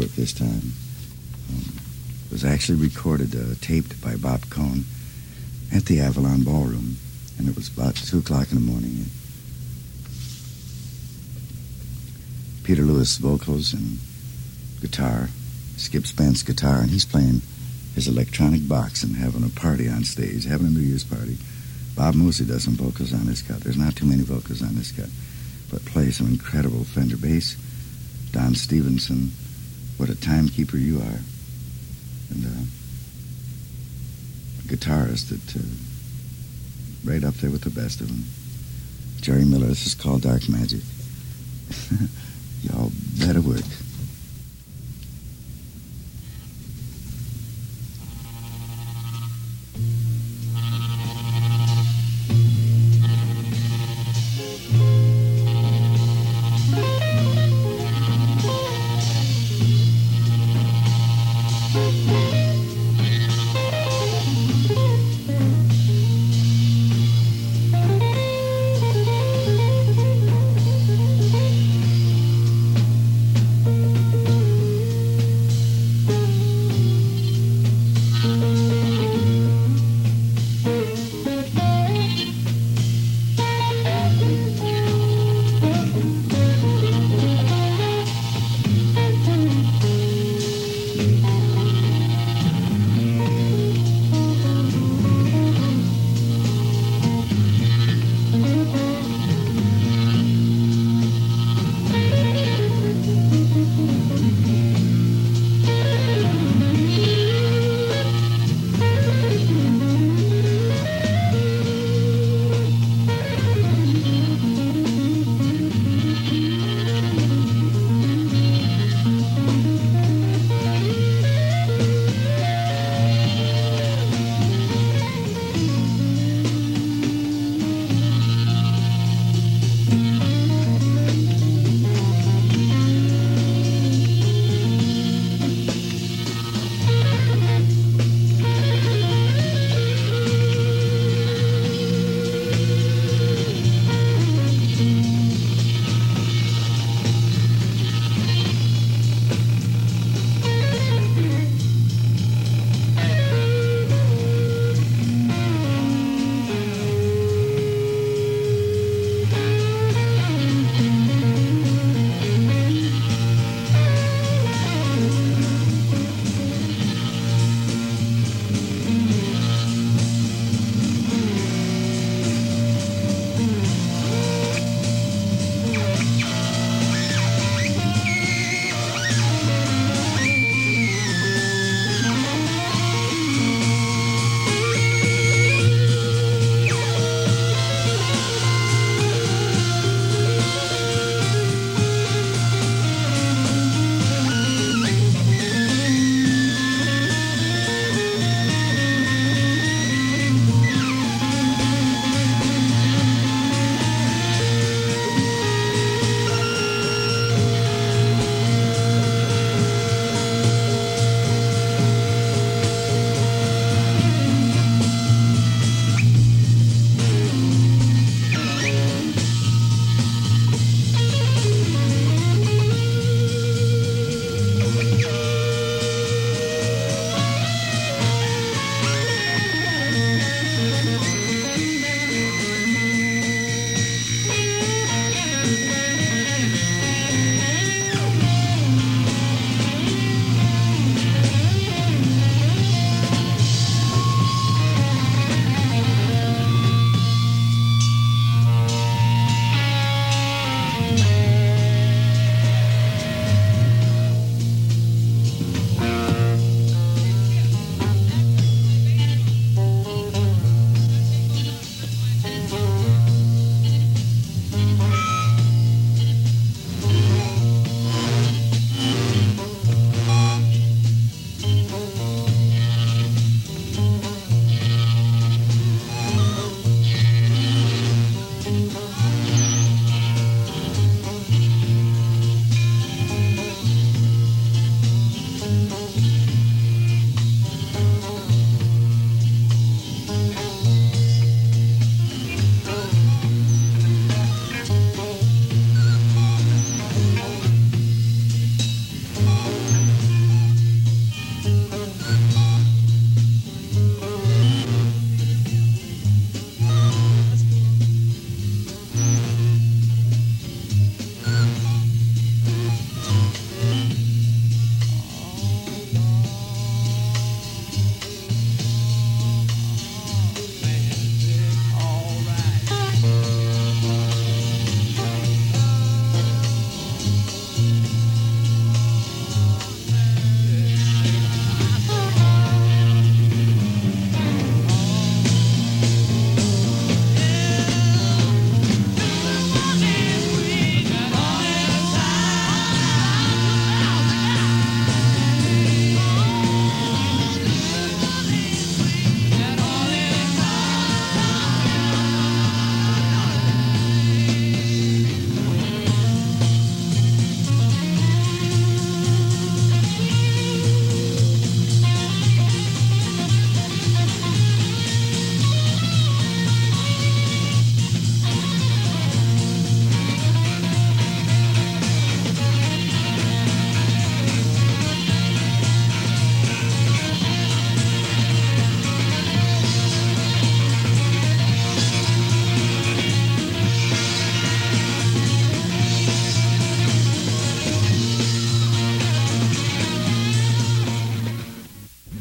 at this time. It was actually recorded, taped by Bob Cohn at the Avalon Ballroom, and it was about 2 o'clock in the morning. Peter Lewis vocals and guitar, Skip Spence guitar, and he's playing his electronic box and having a party on stage, having a New Year's party. Bob Moosey does some vocals on this cut. There's not too many vocals on this cut, but plays some incredible Fender bass. Don Stevenson, what a timekeeper you are. And a guitarist that right up there with the best of them. Jerry Miller. This is called Dark Magic. Y'all better work.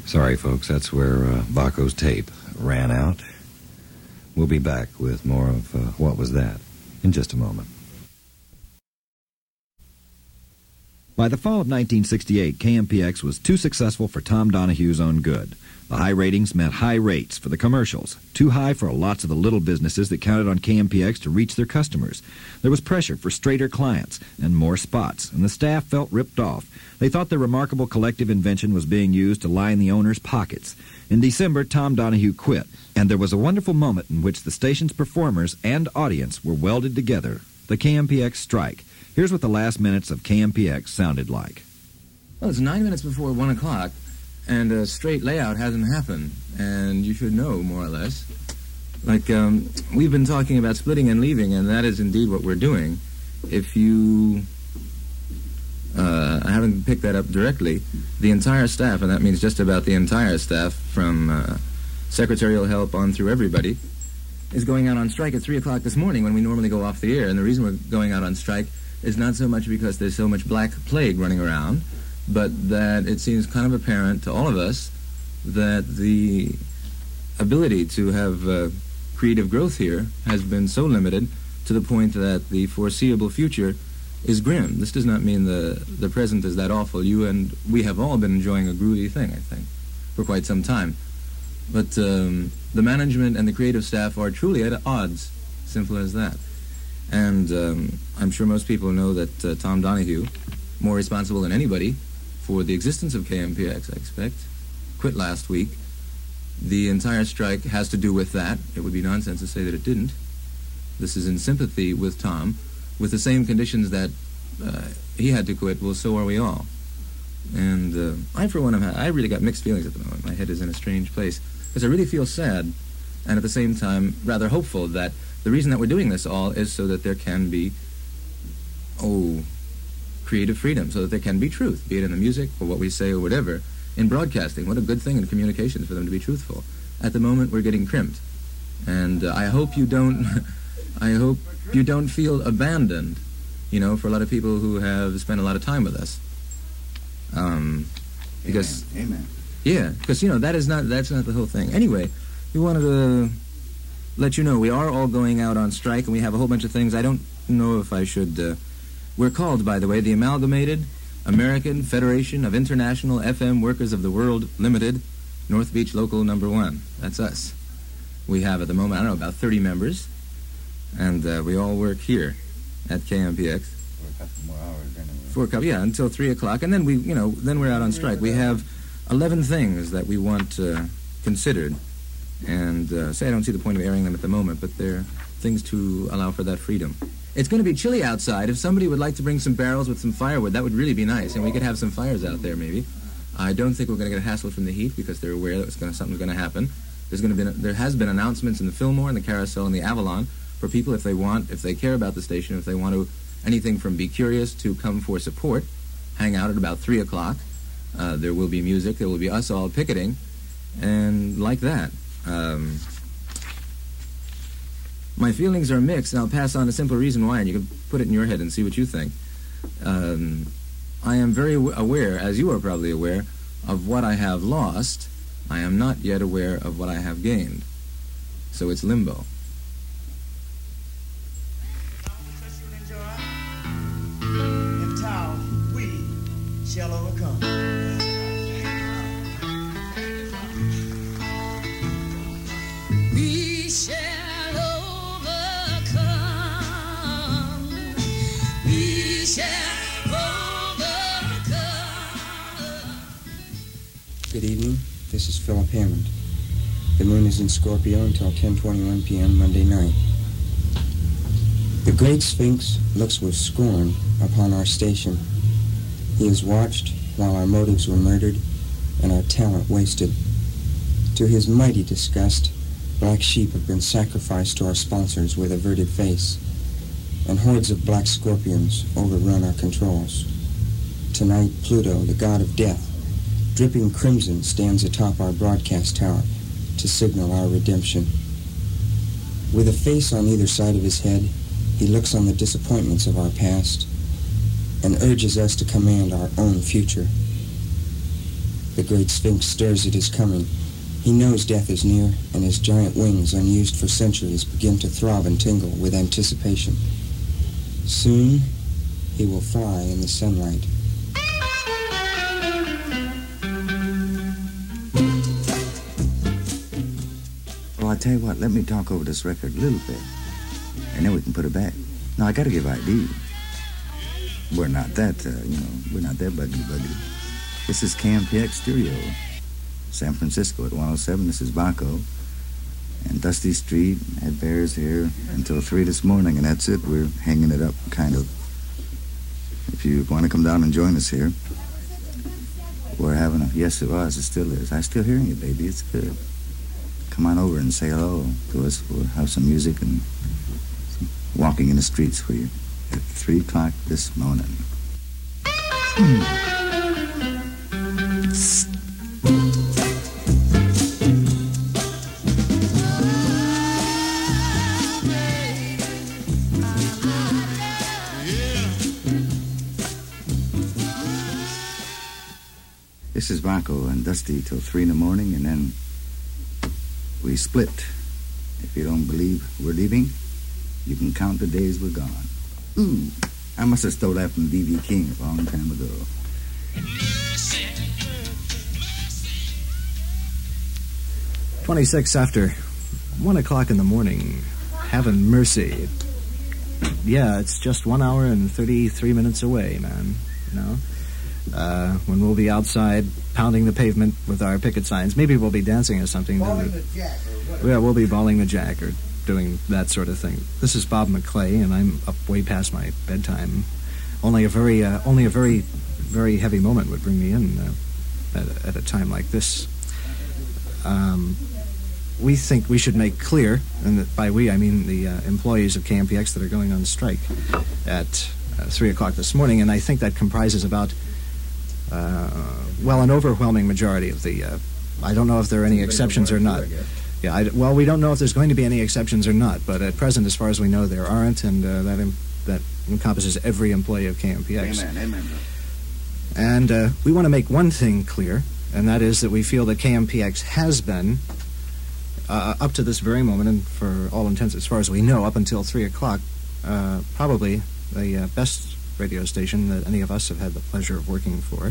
Sorry, folks, that's where Baco's tape ran out. We'll be back with more of What Was That in just a moment. By the fall of 1968, KMPX was too successful for Tom Donahue's own good. The high ratings meant high rates for the commercials, too high for lots of the little businesses that counted on KMPX to reach their customers. There was pressure for straighter clients and more spots, and the staff felt ripped off. They thought their remarkable collective invention was being used to line the owner's pockets. In December, Tom Donahue quit, and there was a wonderful moment in which the station's performers and audience were welded together, the KMPX strike. Here's what the last minutes of KMPX sounded like. Well, it's 9 minutes before 1 o'clock, and a straight layout hasn't happened, and you should know, more or less. Like, we've been talking about splitting and leaving, and that is indeed what we're doing. If you I haven't picked that up directly, the entire staff, and that means just about the entire staff, from secretarial help on through everybody, is going out on strike at 3 o'clock this morning when we normally go off the air. And the reason we're going out on strike is not so much because there's so much black plague running around, but that it seems kind of apparent to all of us that the ability to have creative growth here has been so limited to the point that the foreseeable future is grim. This does not mean the present is that awful. You and we have all been enjoying a groovy thing, I think, for quite some time. But the management and the creative staff are truly at odds, simple as that. And I'm sure most people know that Tom Donahue, more responsible than anybody for the existence of KMPX, I expect, quit last week. The entire strike has to do with that. It would be nonsense to say that it didn't. This is in sympathy with Tom. With the same conditions that he had to quit, well, so are we all. And I, for one, I really got mixed feelings at the moment. My head is in a strange place, because I really feel sad, and at the same time rather hopeful that the reason that we're doing this all is so that there can be, creative freedom, so that there can be truth, be it in the music or what we say or whatever. In broadcasting, what a good thing in communications for them to be truthful. At the moment, we're getting crimped. And I hope you don't feel abandoned, for a lot of people who have spent a lot of time with us. Because Amen. Yeah, because that's not the whole thing. Anyway, we wanted to let you know we are all going out on strike, and we have a whole bunch of things. I don't know if I should. We're called, by the way, the Amalgamated American Federation of International FM Workers of the World Limited, North Beach Local Number 1. That's us. We have at the moment, I don't know, about 30 members, and we all work here at KMPX. For a couple more hours, anyway. For a couple, yeah, until 3 o'clock, and then then we're out on strike. We have 11 things that we want considered, and say I don't see the point of airing them at the moment, but they're things to allow for that freedom. It's going to be chilly outside. If somebody would like to bring some barrels with some firewood, that would really be nice, and we could have some fires out there, maybe. I don't think we're going to get hassled from the heat, because they're aware that something's going to happen. There has been announcements in the Fillmore and the Carousel and the Avalon for people if they care about the station, if they want to, anything from be curious to come for support, hang out at about 3 o'clock. There will be music. There will be us all picketing, and like that. My feelings are mixed, and I'll pass on a simple reason why, and you can put it in your head and see what you think. I am very aware, as you are probably aware, of what I have lost. I am not yet aware of what I have gained. So it's limbo. In town, we shall overcome. We shall overcome. We shall overcome. Good evening. This is Philip Hammond. The moon is in Scorpio until 10:21 p.m. Monday night. The great Sphinx looks with scorn upon our station. He has watched while our motives were murdered and our talent wasted. To his mighty disgust, black sheep have been sacrificed to our sponsors with averted face, and hordes of black scorpions overrun our controls. Tonight, Pluto, the god of death, dripping crimson, stands atop our broadcast tower to signal our redemption. With a face on either side of his head, he looks on the disappointments of our past and urges us to command our own future. The great Sphinx stirs at his coming. He knows death is near, and his giant wings, unused for centuries, begin to throb and tingle with anticipation. Soon, he will fly in the sunlight. Well, I tell you what, let me talk over this record a little bit, and then we can put it back. Now, I got to give ID. We're not that, we're not that buggity. This is KMPX Stereo, San Francisco at 107. This is Baco. And Dusty Street had Bears here until 3 this morning, and that's it. We're hanging it up, kind of. If you want to come down and join us here, we're having a... Yes, it was. It still is. I'm still hearing you, baby. It's good. Come on over and say hello to us. We'll have some music and some walking in the streets for you at 3 o'clock this morning. This is Baco and Dusty till 3 in the morning, and then we split. If you don't believe we're leaving, you can count the days we're gone. Ooh, I must have stole that from B.B. King a long time ago. 26 after 1 o'clock in the morning. Having mercy. Yeah, it's just 1 hour and 33 minutes away, man. You know? When we'll be outside pounding the pavement with our picket signs. Maybe we'll be dancing or something. Balling the jack or what? Yeah, we'll be balling the jack or doing that sort of thing. This is Bob McClay, and I'm up way past my bedtime. Only a very, very heavy moment would bring me in at a time like this. We think we should make clear, and that by we I mean the employees of KMPX that are going on strike at 3 o'clock this morning, and I think that comprises about, an overwhelming majority of the... I don't know if there are any exceptions or not. Yeah, we don't know if there's going to be any exceptions or not, but at present, as far as we know, there aren't, and that encompasses every employee of KMPX. Amen. And we want to make one thing clear, and that is that we feel that KMPX has been, up to this very moment, and for all intents, as far as we know, up until 3 o'clock, probably the best radio station that any of us have had the pleasure of working for.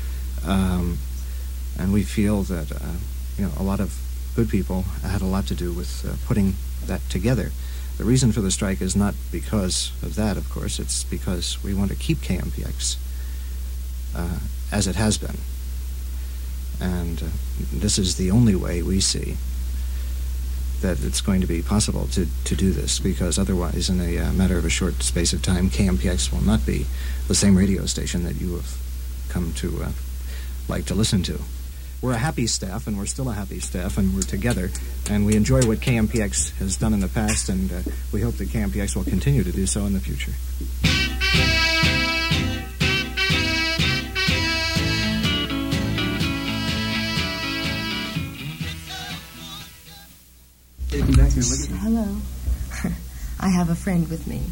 And we feel that, a lot of good people had a lot to do with putting that together. The reason for the strike is not because of that, of course. It's because we want to keep KMPX as it has been. And this is the only way we see that it's going to be possible to do this, because otherwise, in a matter of a short space of time, KMPX will not be the same radio station that you have come to like to listen to. We're a happy staff, and we're still a happy staff, and we're together, and we enjoy what KMPX has done in the past, and we hope that KMPX will continue to do so in the future. Hello. I have a friend with me.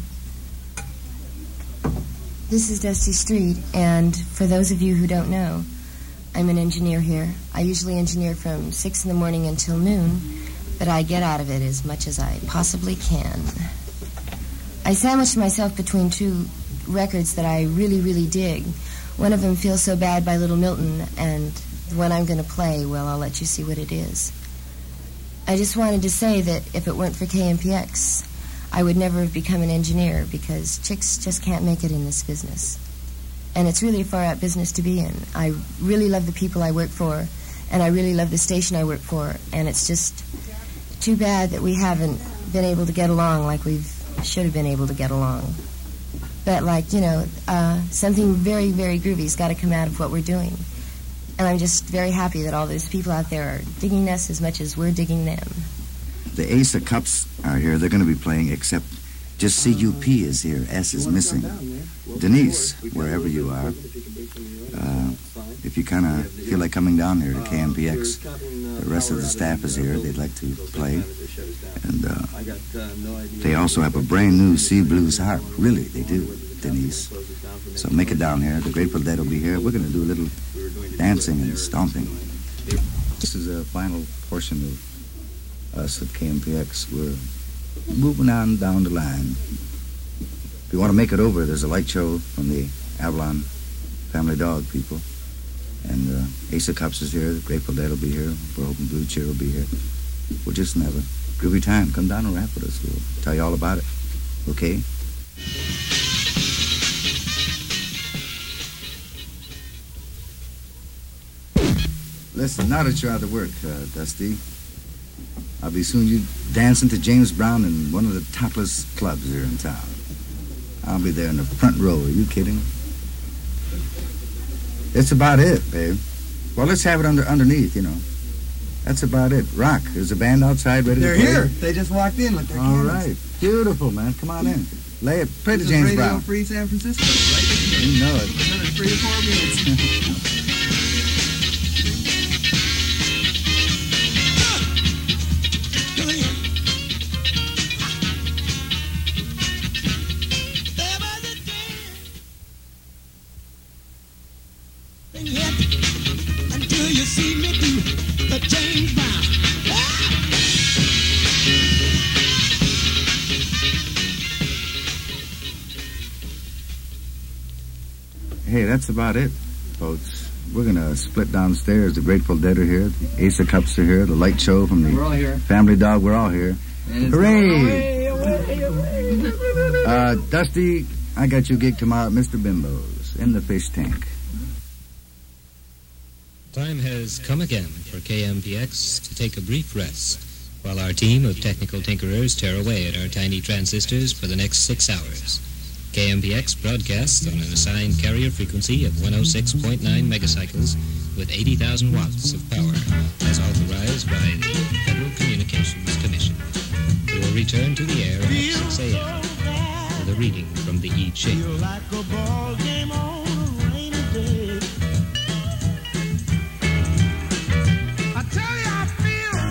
This is Dusty Street, and for those of you who don't know, I'm an engineer here. I usually engineer from 6 in the morning until noon, but I get out of it as much as I possibly can. I sandwiched myself between 2 records that I really, really dig. One of them, Feels So Bad by Little Milton, and the one I'm going to play, well, I'll let you see what it is. I just wanted to say that if it weren't for KMPX, I would never have become an engineer, because chicks just can't make it in this business. And it's really a far-out business to be in. I really love the people I work for, and I really love the station I work for, and it's just too bad that we haven't been able to get along like we should have been able to get along. But, something very, very groovy's got to come out of what we're doing. And I'm just very happy that all those people out there are digging us as much as we're digging them. The Ace of Cups are here. They're going to be playing, except just CUP is here. S is missing. Denise, wherever you are, if you kind of feel like coming down here to KMPX, the rest of the staff is here. They'd like to play. And they also have a brand new Sea Blues harp. Really, they do, Denise. So make it down here. The Grateful Dead will be here. We're going to do a little dancing and stomping. This is a final portion of us at KMPX. We're moving on down the line. If you want to make it over, there's a light show from the Avalon Family Dog people. And Ace of Cups is here. The Grateful Dead will be here. We're hoping Blue Cheer will be here. We'll just have a groovy time. Come down and rap with us. We'll tell you all about it. Okay? Listen, now that you're out of work, Dusty, I'll be soon you dancing to James Brown in one of the topless clubs here in town. I'll be there in the front row. Are you kidding? That's about it, babe. Well, let's have it underneath, you know. That's about it. Rock, there's a band outside ready to play. They're here. They just walked in with their All cannons. right. Beautiful, man. Come on in. Play the This James is Radio Brown. Free San Francisco. Right this minute. You know it. Another 3 to 4 minutes. Until you see me do the James Brown. Hey, that's about it, folks. We're going to split downstairs. The Grateful Dead are here. The Ace of Cups are here. The Light Show from We're all the here. Family Dog. We're all here. Hooray! Dusty, I got you a gig tomorrow at Mr. Bimbo's in the fish tank. Time has come again for KMPX to take a brief rest while our team of technical tinkerers tear away at our tiny transistors for the next 6 hours. KMPX broadcasts on an assigned carrier frequency of 106.9 megacycles with 80,000 watts of power, as authorized by the Federal Communications Commission. We will return to the air at 6 a.m. with a reading from the I Ching. Feel like a ball game on a rainy day. I tell you, I feel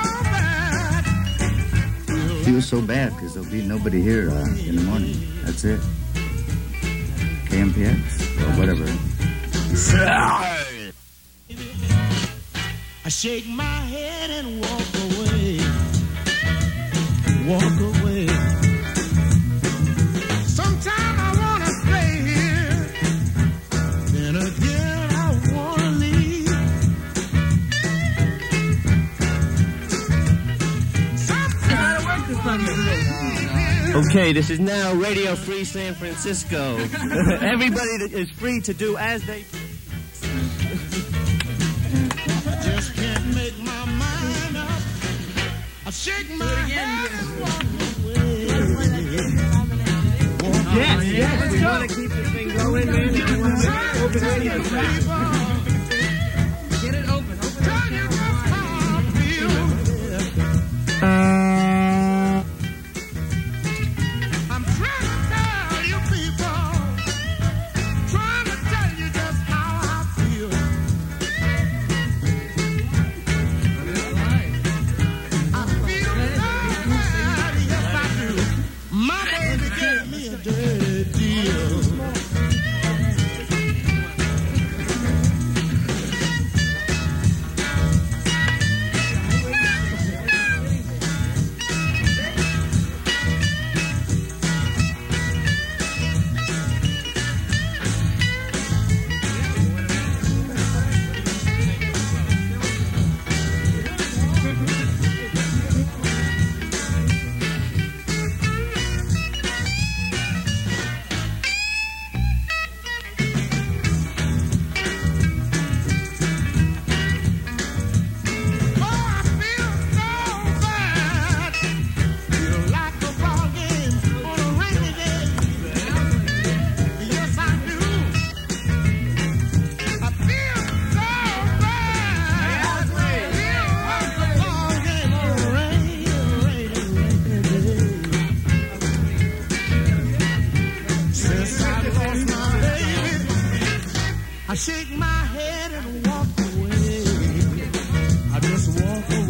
so bad. Feel so bad because there'll be nobody here in the morning. That's it. KMPX or whatever. I shake my head and walk away. Walk away. Sometimes I want to stay here. Then again I want to leave. Okay, this is now Radio Free San Francisco. Everybody is free to do as they I just can't make my mind up. I shake my head and walk away. Yes, we want to keep the thing going, man. If you want to open radio, Get it open. Open Tell you just how I feel. I'm trying to tell you people, trying to tell you just how I feel. I feel bad, yes I do. My baby gave me a dirty deal. I shake my head and walk away. I just walk away.